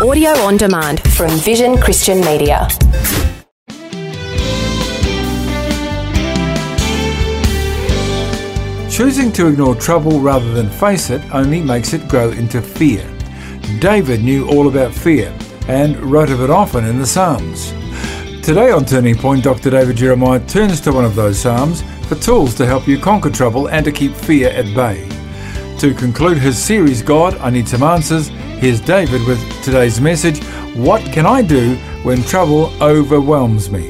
Audio on demand from Vision Christian Media. Choosing to ignore trouble rather than face it only makes it grow into fear. David knew all about fear and wrote of it often in the Psalms. Today on Turning Point, Dr. David Jeremiah turns to one of those Psalms for tools to help you conquer trouble and to keep fear at bay. To conclude his series, God, I Need Some Answers, here's David with today's message, What Can I Do When Trouble Overwhelms Me?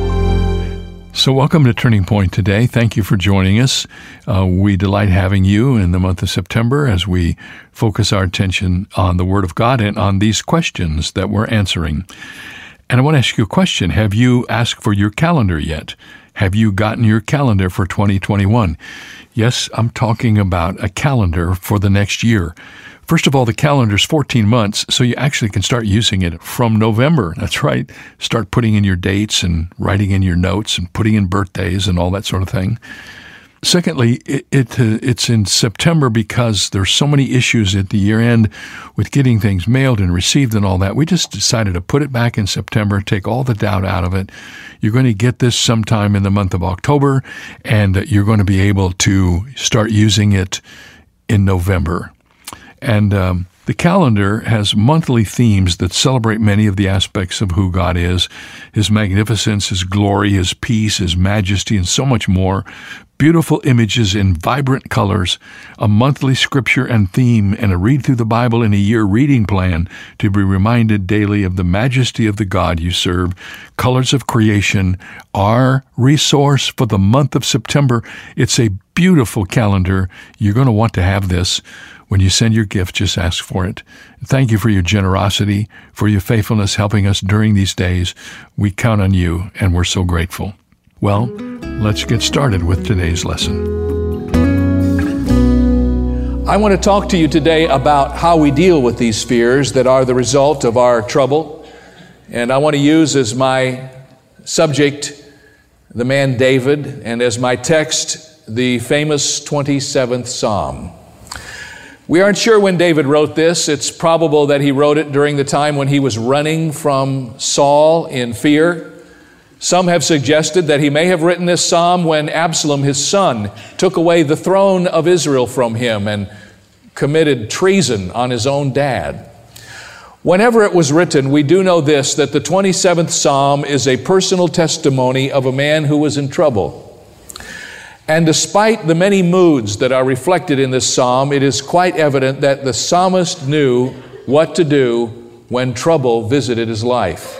So welcome to Turning Point today. Thank you for joining us. We delight having you in the month of September as we focus our attention on the Word of God and on these questions that we're answering. And I want to ask you a question. Have you asked for your calendar yet? Have you gotten your calendar for 2021? Yes, I'm talking about a calendar for the next year. First of all, the calendar's 14 months, so you actually can start using it from November. That's right. Start putting in your dates and writing in your notes and putting in birthdays and all that sort of thing. Secondly, it's in September because there's so many issues at the year end with getting things mailed and received and all that. We just decided to put it back in September, take all the doubt out of it. You're going to get this sometime in the month of October, and you're going to be able to start using it in November. And the calendar has monthly themes that celebrate many of the aspects of who God is, His magnificence, His glory, His peace, His majesty, and so much more. Beautiful images in vibrant colors, a monthly scripture and theme, and a read through the Bible in a year reading plan to be reminded daily of the majesty of the God you serve. Colors of Creation, our resource for the month of September. It's a beautiful calendar. You're going to want to have this. When you send your gift, just ask for it. Thank you for your generosity, for your faithfulness helping us during these days. We count on you, and we're so grateful. Well, let's get started with today's lesson. I want to talk to you today about how we deal with these fears that are the result of our trouble. And I want to use as my subject the man David, and as my text the famous 27th Psalm. We aren't sure when David wrote this. It's probable that he wrote it during the time when he was running from Saul in fear. Some have suggested that he may have written this psalm when Absalom, his son, took away the throne of Israel from him and committed treason on his own dad. Whenever it was written, we do know this, that the 27th Psalm is a personal testimony of a man who was in trouble. And despite the many moods that are reflected in this psalm, it is quite evident that the psalmist knew what to do when trouble visited his life.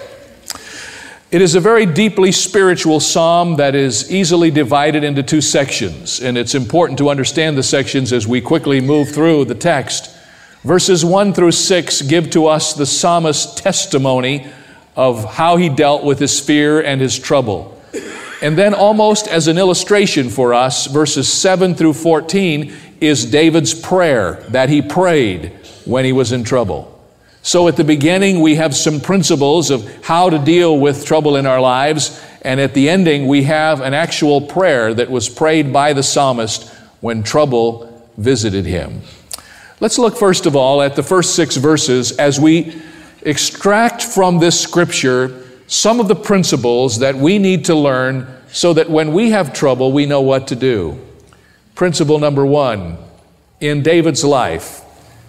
It is a very deeply spiritual psalm that is easily divided into two sections, and it's important to understand the sections as we quickly move through the text. Verses 1 through 6 give to us the psalmist's testimony of how he dealt with his fear and his trouble. And then almost as an illustration for us, verses 7 through 14 is David's prayer that he prayed when he was in trouble. So at the beginning, we have some principles of how to deal with trouble in our lives. And at the ending, we have an actual prayer that was prayed by the psalmist when trouble visited him. Let's look first of all at the first 6 verses as we extract from this scripture some of the principles that we need to learn so that when we have trouble, we know what to do. Principle number 1, in David's life,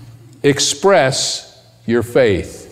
express your faith.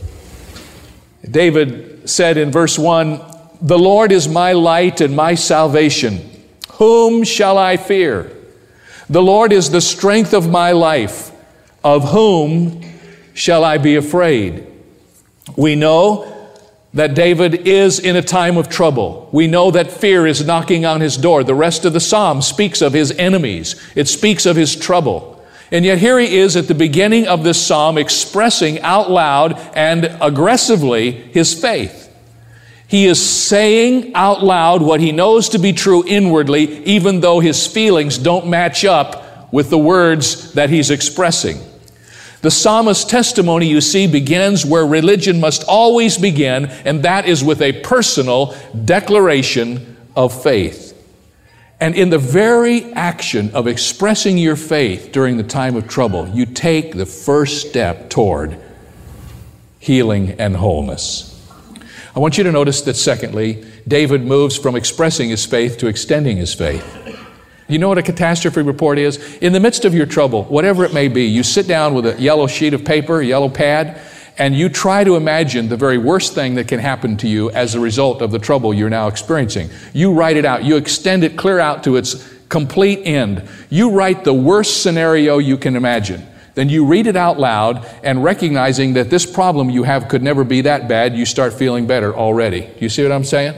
David said in verse 1, "The Lord is my light and my salvation. Whom shall I fear? The Lord is the strength of my life. Of whom shall I be afraid?" We know that David is in a time of trouble. We know that fear is knocking on his door. The rest of the psalm speaks of his enemies. It speaks of his trouble. And yet here he is at the beginning of this psalm expressing out loud and aggressively his faith. He is saying out loud what he knows to be true inwardly, even though his feelings don't match up with the words that he's expressing. The psalmist's testimony, you see, begins where religion must always begin, and that is with a personal declaration of faith. And in the very action of expressing your faith during the time of trouble, you take the first step toward healing, and wholeness. I want you to notice that secondly, David moves from expressing his faith to extending his faith. You know what a catastrophe report is? In the midst of your trouble, whatever it may be, you sit down with a yellow sheet of paper, a yellow pad, and you try to imagine the very worst thing that can happen to you as a result of the trouble you're now experiencing. You write it out. You extend it clear out to its complete end. You write the worst scenario you can imagine. Then you read it out loud, and recognizing that this problem you have could never be that bad, you start feeling better already. Do you see what I'm saying?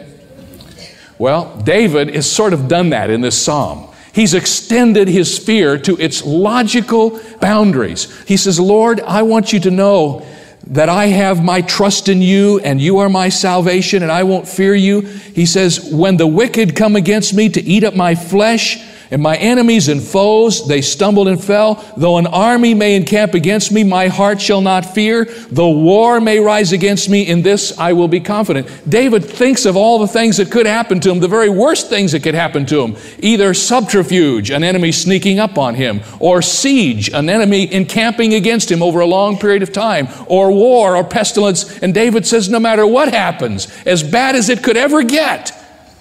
Well, David has sort of done that in this psalm. He's extended his fear to its logical boundaries. He says, Lord, I want you to know that I have my trust in you, and you are my salvation, and I won't fear you. He says, when the wicked come against me to eat up my flesh, and my enemies and foes, they stumbled and fell. Though an army may encamp against me, my heart shall not fear. Though war may rise against me, in this I will be confident. David thinks of all the things that could happen to him, the very worst things that could happen to him. Either subterfuge, an enemy sneaking up on him, or siege, an enemy encamping against him over a long period of time, or war or pestilence. And David says, no matter what happens, as bad as it could ever get,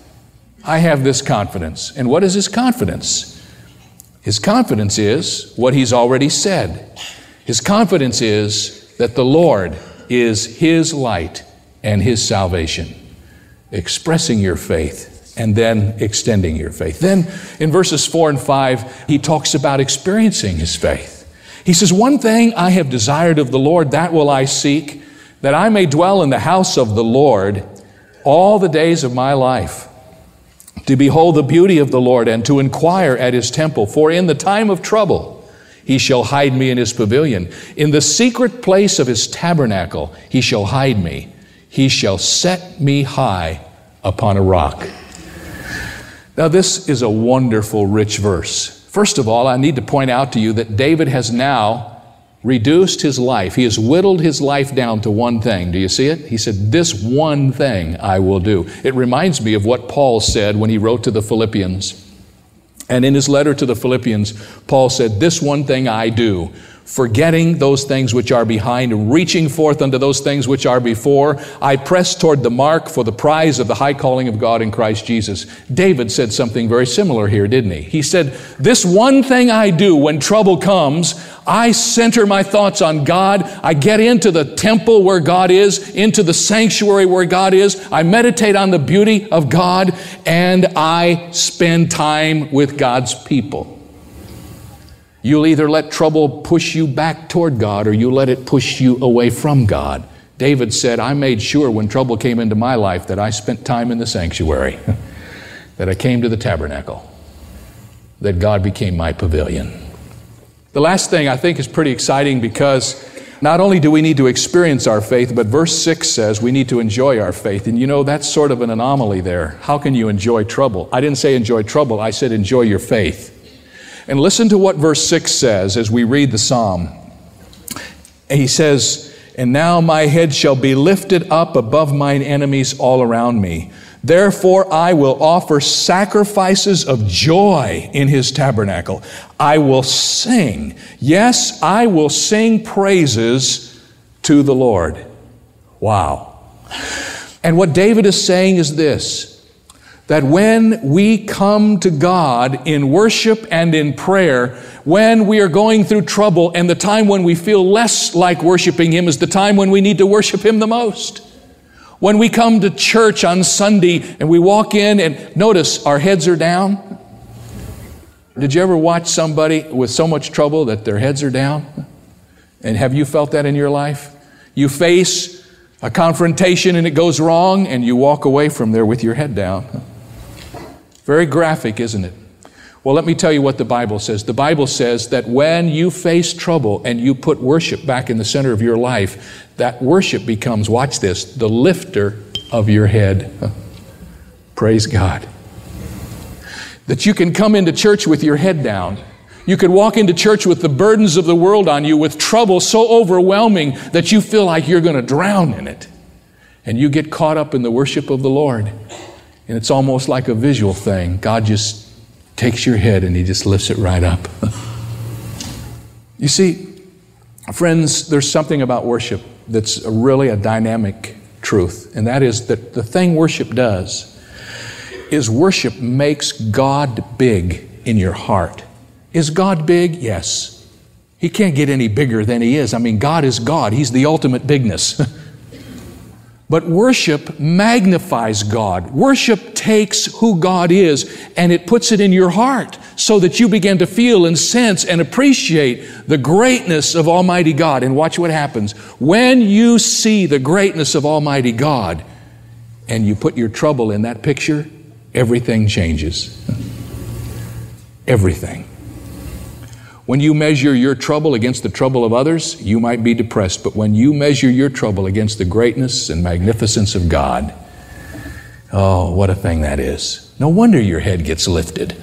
I have this confidence. And what is his confidence? His confidence is what he's already said. His confidence is that the Lord is his light and his salvation. Expressing your faith and then extending your faith. Then in verses 4 and 5, he talks about experiencing his faith. He says, one thing I have desired of the Lord, that will I seek, that I may dwell in the house of the Lord all the days of my life, to behold the beauty of the Lord and to inquire at his temple. For in the time of trouble he shall hide me in his pavilion. In the secret place of his tabernacle he shall hide me. He shall set me high upon a rock. Now this is a wonderful, rich verse. First of all, I need to point out to you that David has now reduced his life. He has whittled his life down to one thing. Do you see it? He said, this one thing I will do. It reminds me of what Paul said when he wrote to the Philippians. And in his letter to the Philippians, Paul said, this one thing I do, forgetting those things which are behind and reaching forth unto those things which are before, I press toward the mark for the prize of the high calling of God in Christ Jesus. David said something very similar here, didn't he? He said, this one thing I do when trouble comes, I center my thoughts on God. I get into the temple where God is, into the sanctuary where God is. I meditate on the beauty of God, and I spend time with God's people. You'll either let trouble push you back toward God, or you let it push you away from God. David said, I made sure when trouble came into my life that I spent time in the sanctuary, that I came to the tabernacle, that God became my pavilion. The last thing I think is pretty exciting, because not only do we need to experience our faith, but verse 6 says we need to enjoy our faith. And you know, that's sort of an anomaly there. How can you enjoy trouble? I didn't say enjoy trouble, I said enjoy your faith. And listen to what verse 6 says as we read the psalm. And he says, and now my head shall be lifted up above mine enemies all around me. Therefore I will offer sacrifices of joy in his tabernacle. I will sing. Yes, I will sing praises to the Lord. Wow. And what David is saying is this, that when we come to God in worship and in prayer, when we are going through trouble, and the time when we feel less like worshiping him is the time when we need to worship him the most. When we come to church on Sunday and we walk in and notice our heads are down. Did you ever watch somebody with so much trouble that their heads are down? And have you felt that in your life? You face a confrontation and it goes wrong, and you walk away from there with your head down. Very graphic, isn't it? Well, let me tell you what the Bible says. The Bible says that when you face trouble and you put worship back in the center of your life, that worship becomes, watch this, the lifter of your head. Praise God. That you can come into church with your head down. You could walk into church with the burdens of the world on you, with trouble so overwhelming that you feel like you're going to drown in it. And you get caught up in the worship of the Lord. And it's almost like a visual thing. God just takes your head and he just lifts it right up. You see, friends, there's something about worship that's really a dynamic truth, and that is that the thing worship does is worship makes God big in your heart. Is God big? Yes. He can't get any bigger than He is. I mean, God is God. He's the ultimate bigness. But worship magnifies God. Worship takes who God is and it puts it in your heart so that you begin to feel and sense and appreciate the greatness of Almighty God. And watch what happens. When you see the greatness of Almighty God and you put your trouble in that picture, everything changes. Everything. When you measure your trouble against the trouble of others, you might be depressed. But when you measure your trouble against the greatness and magnificence of God, oh, what a thing that is. No wonder your head gets lifted.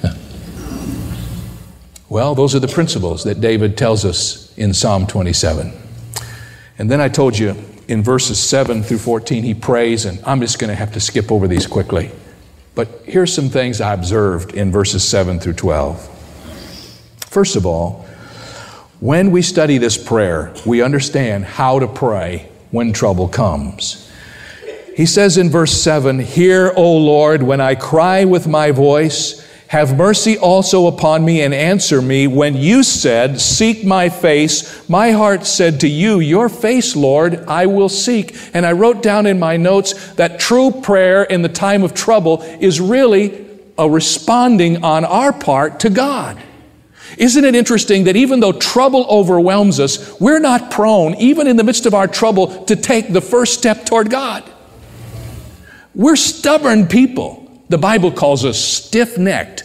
Well, those are the principles that David tells us in Psalm 27. And then I told you in verses 7 through 14, he prays, and I'm just going to have to skip over these quickly. But here's some things I observed in verses 7 through 12. First of all, when we study this prayer, we understand how to pray when trouble comes. He says in verse 7, "Hear, O Lord, when I cry with my voice. Have mercy also upon me and answer me. When you said, 'Seek my face,' my heart said to you, 'Your face, Lord, I will seek.'" And I wrote down in my notes that true prayer in the time of trouble is really a responding on our part to God. Isn't it interesting that even though trouble overwhelms us, we're not prone, even in the midst of our trouble, to take the first step toward God? We're stubborn people. The Bible calls us stiff-necked.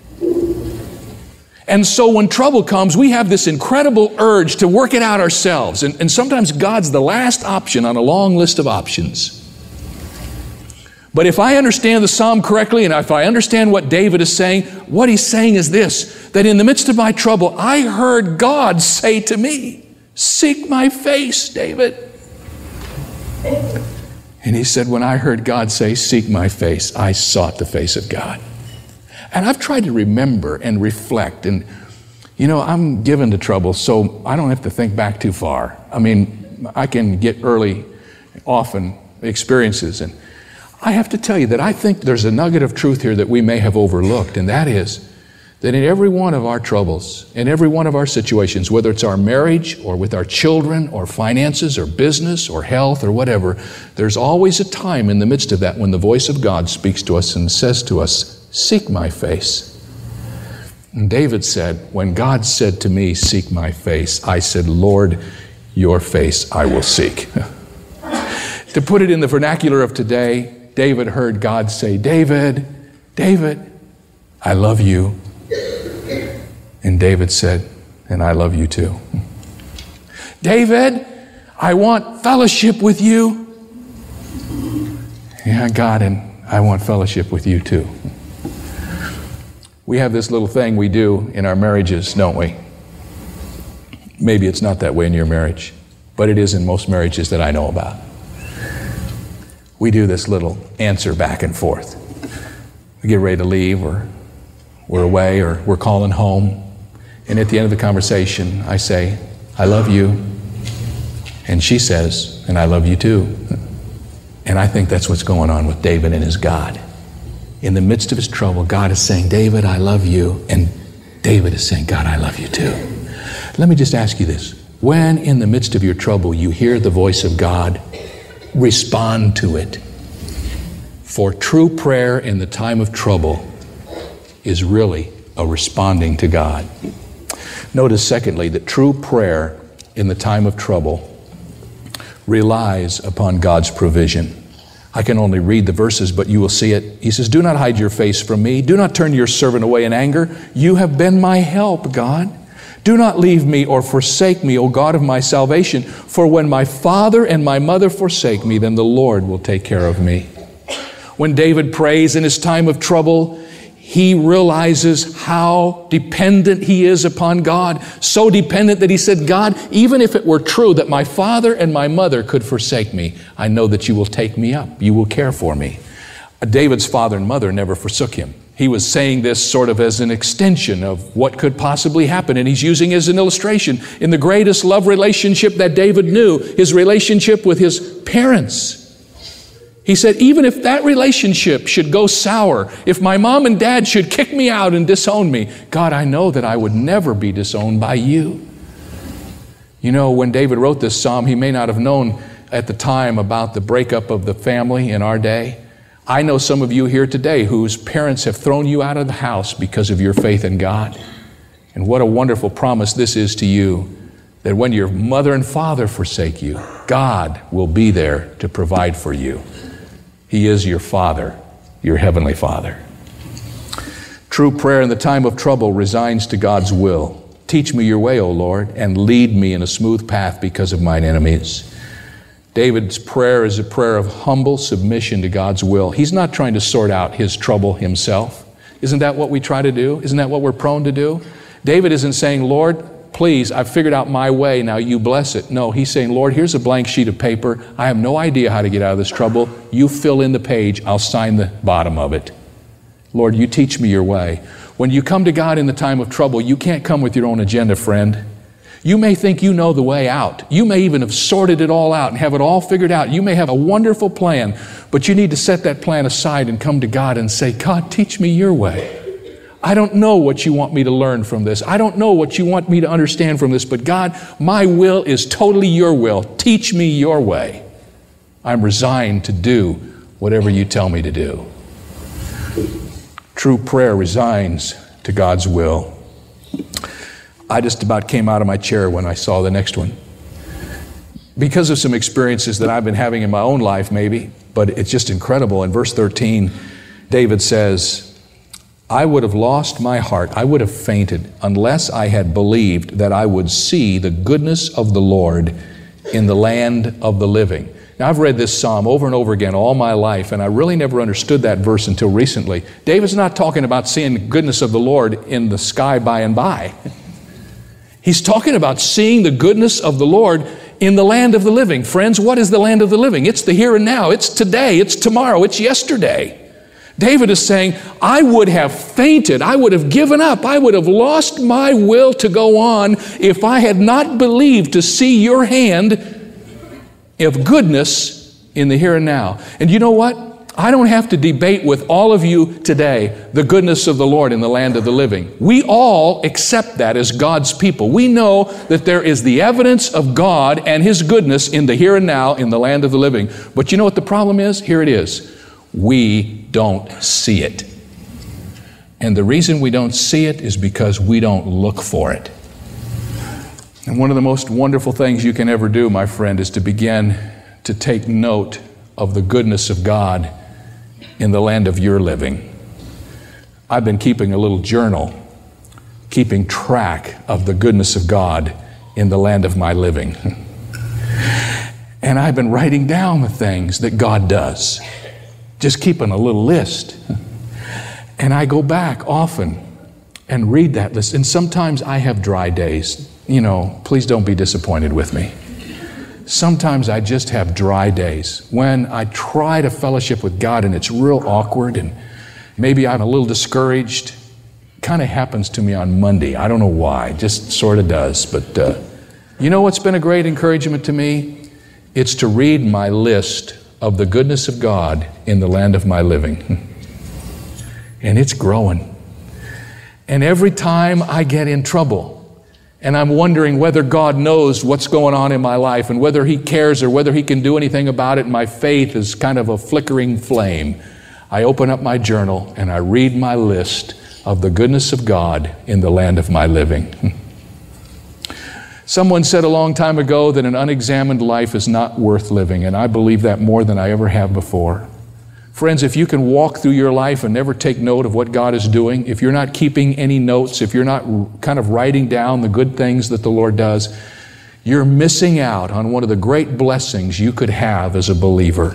And so when trouble comes, we have this incredible urge to work it out ourselves. And sometimes God's the last option on a long list of options. But if I understand the psalm correctly, and if I understand what David is saying, what he's saying is this, that in the midst of my trouble, I heard God say to me, "Seek my face, David." And he said, when I heard God say, "Seek my face," I sought the face of God. And I've tried to remember and reflect, and I'm given to trouble, so I don't have to think back too far. I mean, I can get early, often experiences, and I have to tell you that I think there's a nugget of truth here that we may have overlooked, and that is that in every one of our troubles, in every one of our situations, whether it's our marriage or with our children or finances or business or health or whatever, there's always a time in the midst of that when the voice of God speaks to us and says to us, "Seek my face." And David said, when God said to me, "Seek my face," I said, "Lord, your face I will seek." To put it in the vernacular of today, David heard God say, "David, David, I love you." And David said, "And I love you too." "David, I want fellowship with you." "Yeah, God, and I want fellowship with you too." We have this little thing we do in our marriages, don't we? Maybe it's not that way in your marriage, but it is in most marriages that I know about. We do this little answer back and forth. We get ready to leave, or we're away, or we're calling home. And at the end of the conversation, I say, "I love you." And she says, "And I love you too." And I think that's what's going on with David and his God. In the midst of his trouble, God is saying, "David, I love you." And David is saying, "God, I love you too." Let me just ask you this. When in the midst of your trouble you hear the voice of God, respond to it. For true prayer in the time of trouble is really a responding to God. Notice, secondly, that true prayer in the time of trouble relies upon God's provision. I can only read the verses, but you will see it. He says, "Do not hide your face from me. Do not turn your servant away in anger. You have been my help, God. Do not leave me or forsake me, O God of my salvation. For when my father and my mother forsake me, then the Lord will take care of me." When David prays in his time of trouble, he realizes how dependent he is upon God. So dependent that he said, "God, even if it were true that my father and my mother could forsake me, I know that you will take me up. You will care for me." David's father and mother never forsook him. He was saying this sort of as an extension of what could possibly happen, and he's using it as an illustration in the greatest love relationship that David knew, his relationship with his parents. He said, even if that relationship should go sour, if my mom and dad should kick me out and disown me, God, I know that I would never be disowned by you. You know, when David wrote this psalm, he may not have known at the time about the breakup of the family in our day. I know some of you here today whose parents have thrown you out of the house because of your faith in God. And what a wonderful promise this is to you, that when your mother and father forsake you, God will be there to provide for you. He is your Father, your Heavenly Father. True prayer in the time of trouble resigns to God's will. Teach me your way, O Lord, and lead me in a smooth path because of mine enemies. David's prayer is a prayer of humble submission to God's will. He's not trying to sort out his trouble himself. Isn't that what we try to do? Isn't that what we're prone to do? David isn't saying, Lord, please, I've figured out my way, now you bless it. No, he's saying, Lord, here's a blank sheet of paper. I have no idea how to get out of this trouble. You fill in the page, I'll sign the bottom of it. Lord, you teach me your way. When you come to God in the time of trouble, you can't come with your own agenda, friend. You may think you know the way out. You may even have sorted it all out and have it all figured out. You may have a wonderful plan, but you need to set that plan aside and come to God and say, God, teach me your way. I don't know what you want me to learn from this. I don't know what you want me to understand from this, but God, my will is totally your will. Teach me your way. I'm resigned to do whatever you tell me to do. True prayer resigns to God's will. I just about came out of my chair when I saw the next one. Because of some experiences that I've been having in my own life maybe, but it's just incredible. In verse 13, David says, I would have lost my heart, I would have fainted, unless I had believed that I would see the goodness of the Lord in the land of the living. Now, I've read this psalm over and over again all my life, and I really never understood that verse until recently. David's not talking about seeing the goodness of the Lord in the sky by and by. He's talking about seeing the goodness of the Lord in the land of the living. Friends, what is the land of the living? It's the here and now. It's today. It's tomorrow. It's yesterday. David is saying, I would have fainted. I would have given up. I would have lost my will to go on if I had not believed to see your hand of goodness in the here and now. And you know what? I don't have to debate with all of you today the goodness of the Lord in the land of the living. We all accept that as God's people. We know that there is the evidence of God and His goodness in the here and now in the land of the living. But you know what the problem is? Here it is. We don't see it. And the reason we don't see it is because we don't look for it. And one of the most wonderful things you can ever do, my friend, is to begin to take note of the goodness of God in the land of your living. I've been keeping a little journal, keeping track of the goodness of God in the land of my living. And I've been writing down the things that God does. Just keeping a little list. And I go back often and read that list. And sometimes I have dry days. You know, please don't be disappointed with me. Sometimes I just have dry days when I try to fellowship with God and it's real awkward and maybe I'm a little discouraged. Kind of happens to me on Monday. I don't know why. Just sort of does. But you know what's been a great encouragement to me? It's to read my list of the goodness of God in the land of my living. And it's growing. And every time I get in trouble and I'm wondering whether God knows what's going on in my life and whether He cares or whether He can do anything about it, and my faith is kind of a flickering flame, I open up my journal and I read my list of the goodness of God in the land of my living. Someone said a long time ago that an unexamined life is not worth living, and I believe that more than I ever have before. Friends, if you can walk through your life and never take note of what God is doing, if you're not keeping any notes, if you're not kind of writing down the good things that the Lord does, you're missing out on one of the great blessings you could have as a believer.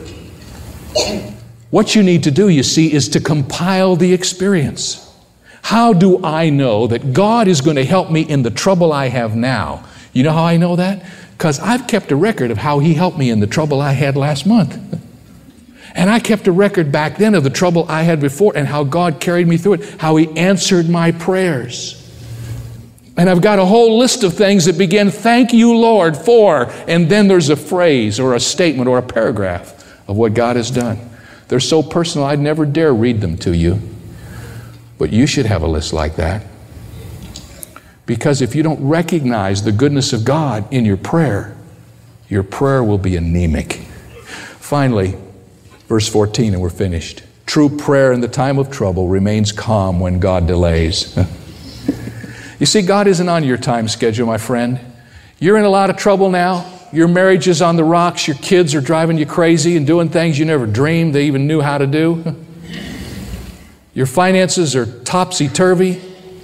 What you need to do, you see, is to compile the experience. How do I know that God is going to help me in the trouble I have now? You know how I know that? Because I've kept a record of how He helped me in the trouble I had last month. And I kept a record back then of the trouble I had before and how God carried me through it, how He answered my prayers. And I've got a whole list of things that begin, thank you, Lord, for, and then there's a phrase or a statement or a paragraph of what God has done. They're so personal, I'd never dare read them to you. But you should have a list like that. Because if you don't recognize the goodness of God in your prayer will be anemic. Finally, verse 14, and we're finished. True prayer in the time of trouble remains calm when God delays. You see, God isn't on your time schedule, my friend. You're in a lot of trouble now. Your marriage is on the rocks. Your kids are driving you crazy and doing things you never dreamed they even knew how to do. Your finances are topsy-turvy.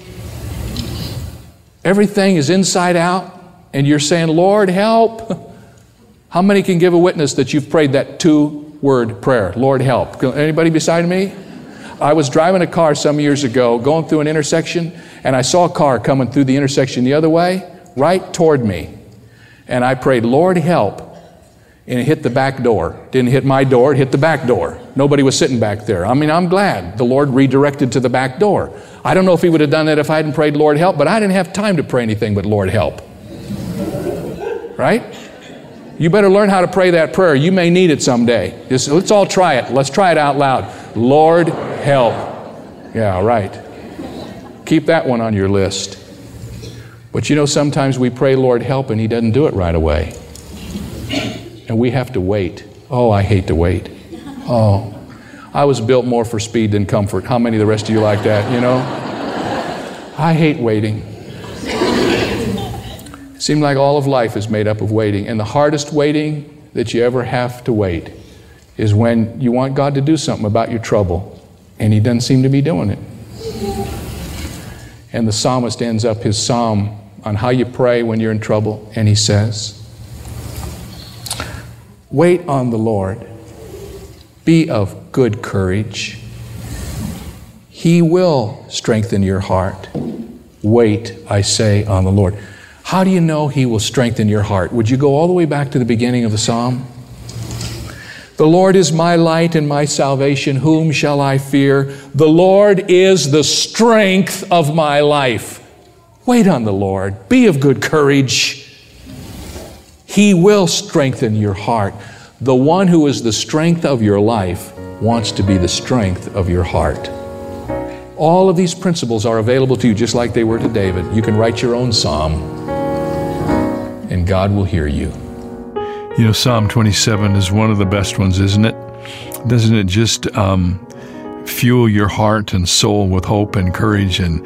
Everything is inside out, and you're saying, Lord, help. How many can give a witness that you've prayed that 2-word prayer, Lord, help? Anybody beside me? I was driving a car some years ago, going through an intersection, and I saw a car coming through the intersection the other way, right toward me. And I prayed, Lord, help. And it hit the back door. Didn't hit my door, it hit the back door. Nobody was sitting back there. I mean, I'm glad the Lord redirected to the back door. I don't know if He would have done that if I hadn't prayed, Lord, help, but I didn't have time to pray anything but Lord, help. Right? You better learn how to pray that prayer. You may need it someday. Let's all try it. Let's try it out loud. Lord, help. Yeah, right. Keep that one on your list. But you know, sometimes we pray, Lord, help, and He doesn't do it right away. And we have to wait. Oh, I hate to wait. Oh, I was built more for speed than comfort. How many of the rest of you like that, you know? I hate waiting. It seems like all of life is made up of waiting. And the hardest waiting that you ever have to wait is when you want God to do something about your trouble, and He doesn't seem to be doing it. And the psalmist ends up his psalm on how you pray when you're in trouble, and he says, wait on the Lord. Be of good courage. He will strengthen your heart. Wait, I say, on the Lord. How do you know He will strengthen your heart? Would you go all the way back to the beginning of the psalm? The Lord is my light and my salvation. Whom shall I fear? The Lord is the strength of my life. Wait on the Lord. Be of good courage. He will strengthen your heart. The one who is the strength of your life wants to be the strength of your heart. All of these principles are available to you just like they were to David. You can write your own psalm, and God will hear you. You know, Psalm 27 is one of the best ones, isn't it? Doesn't it just fuel your heart and soul with hope and courage and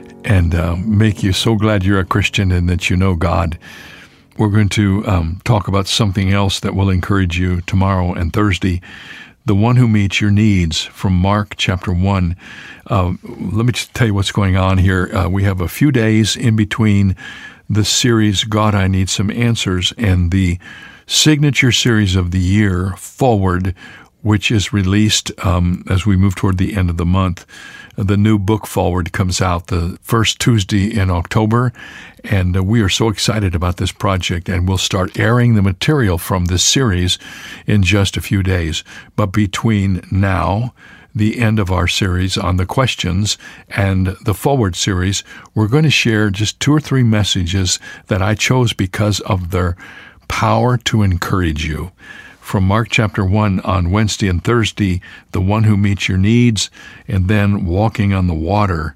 make you so glad you're a Christian and that you know God? We're going to talk about something else that will encourage you tomorrow and Thursday. The one who meets your needs, from Mark chapter 1. Let me just tell you what's going on here. We have a few days in between the series, God, I Need Some Answers, and the signature series of the year, Forward, which is released as we move toward the end of the month. The new book, Forward, comes out the first Tuesday in October, and we are so excited about this project, and we'll start airing the material from this series in just a few days. But between now, the end of our series on the questions, and the Forward series, we're going to share just 2 or 3 messages that I chose because of their power to encourage you. From Mark chapter 1 on Wednesday and Thursday, the one who meets your needs, and then walking on the water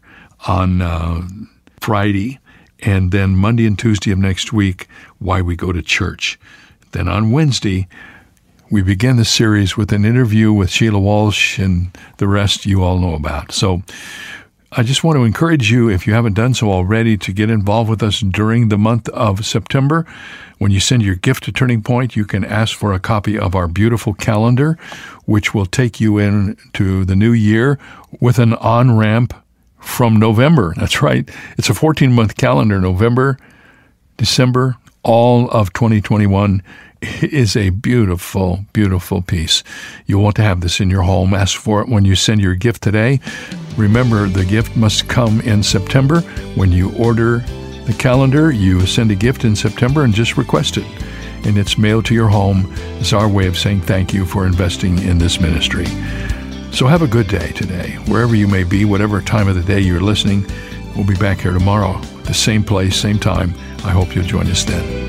on Friday, and then Monday and Tuesday of next week, why we go to church. Then on Wednesday, we begin the series with an interview with Sheila Walsh, and the rest you all know about. So I just want to encourage you, if you haven't done so already, to get involved with us during the month of September. When you send your gift to Turning Point, you can ask for a copy of our beautiful calendar, which will take you into the new year with an on-ramp from November. That's right. It's a 14-month calendar. November, December, all of 2021 is a beautiful, beautiful piece. You'll want to have this in your home. Ask for it when you send your gift today. Remember, the gift must come in September. When you order the calendar, you send a gift in September and just request it. and it's mailed to your home. It's our way of saying thank you for investing in this ministry. So have a good day today, wherever you may be, whatever time of the day you're listening. We'll be back here tomorrow, the same place, same time. I hope you'll join us then.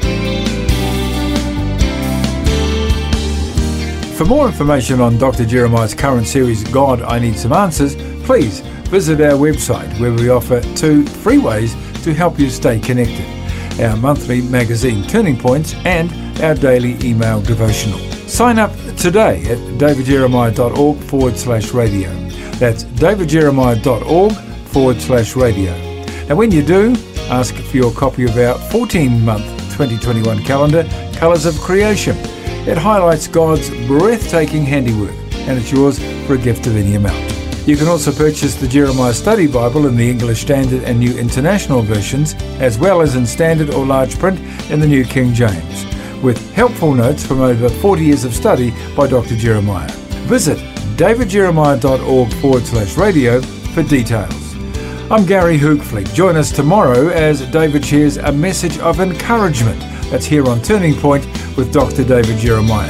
For more information on Dr. Jeremiah's current series, God, I Need Some Answers, please visit our website, where we offer 2 free ways to help you stay connected: our monthly magazine Turning Points and our daily email devotional. Sign up today at davidjeremiah.org/radio. That's davidjeremiah.org/radio. And when you do, ask for your copy of our 14-month 2021 calendar, Colours of Creation. It highlights God's breathtaking handiwork, and it's yours for a gift of any amount. You can also purchase the Jeremiah Study Bible in the English Standard and New International versions, as well as in standard or large print in the New King James, with helpful notes from over 40 years of study by Dr. Jeremiah. Visit davidjeremiah.org/radio for details. I'm Gary Hoogfleet. Join us tomorrow as David shares a message of encouragement. That's here on Turning Point with Dr. David Jeremiah.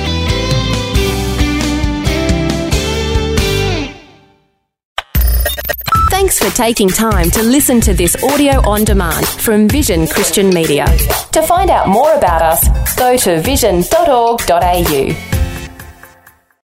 Thanks for taking time to listen to this audio on demand from Vision Christian Media. To find out more about us, go to vision.org.au.